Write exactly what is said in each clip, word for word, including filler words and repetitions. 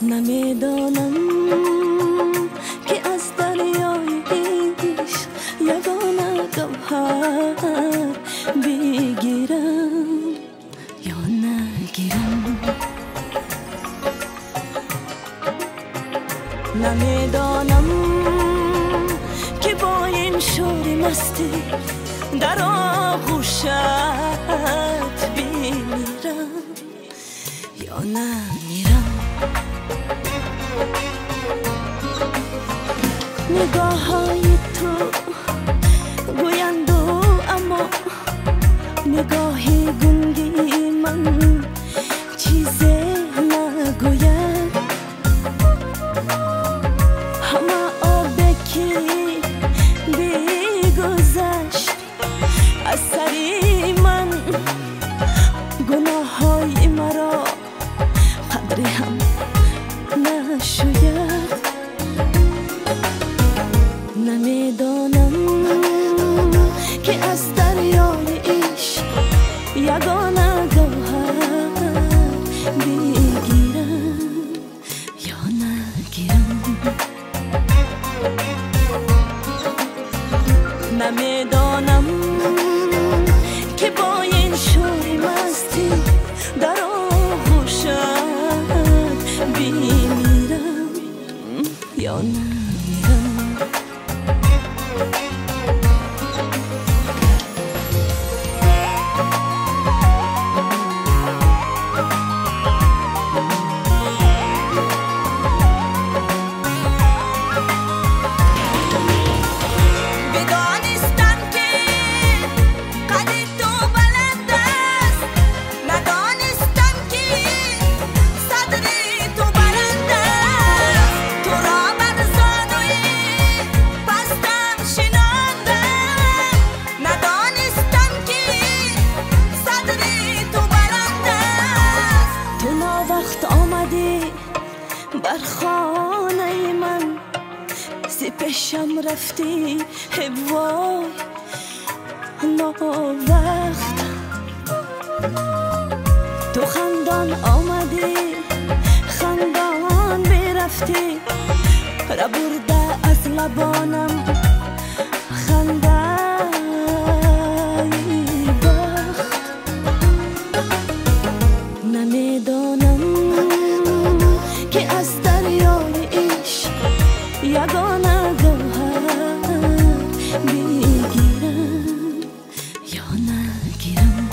نمیدانم که از دریای عشق یگانه گوهر بگیرم یا نگیرم. نمیدانم که با این شور مستی در آغوشت بمیرم یا نمیرم. نگاه های تو گویند اما نگاه گنگی من چیزی نگوید. همه آبی که بگذشت از سری من گناه های مرا قدری هم نشوید. نمیدانم که از دریای عشق یگانه گوهر بگیرم یا نگیرم. نمیدانم که با این شور مستی در آغوشت بمیرم یا نمیرم. بر خانه من ز پیشم رفتی وای ناوقت. تو خندان آمدی خندان برفتی را برده از لبانم خنده بخت. نمیدانم که از دریای عشق یگانه گوهر بگیرم یا نگیرم.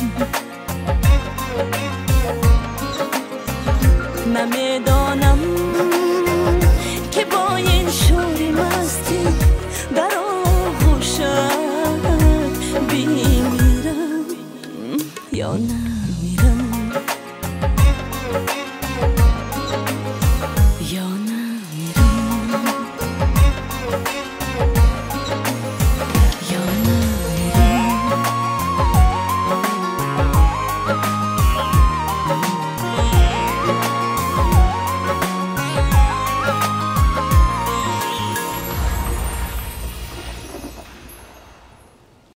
نمیدانم که با این شور مستی در آغوشت بمیرم یا نه.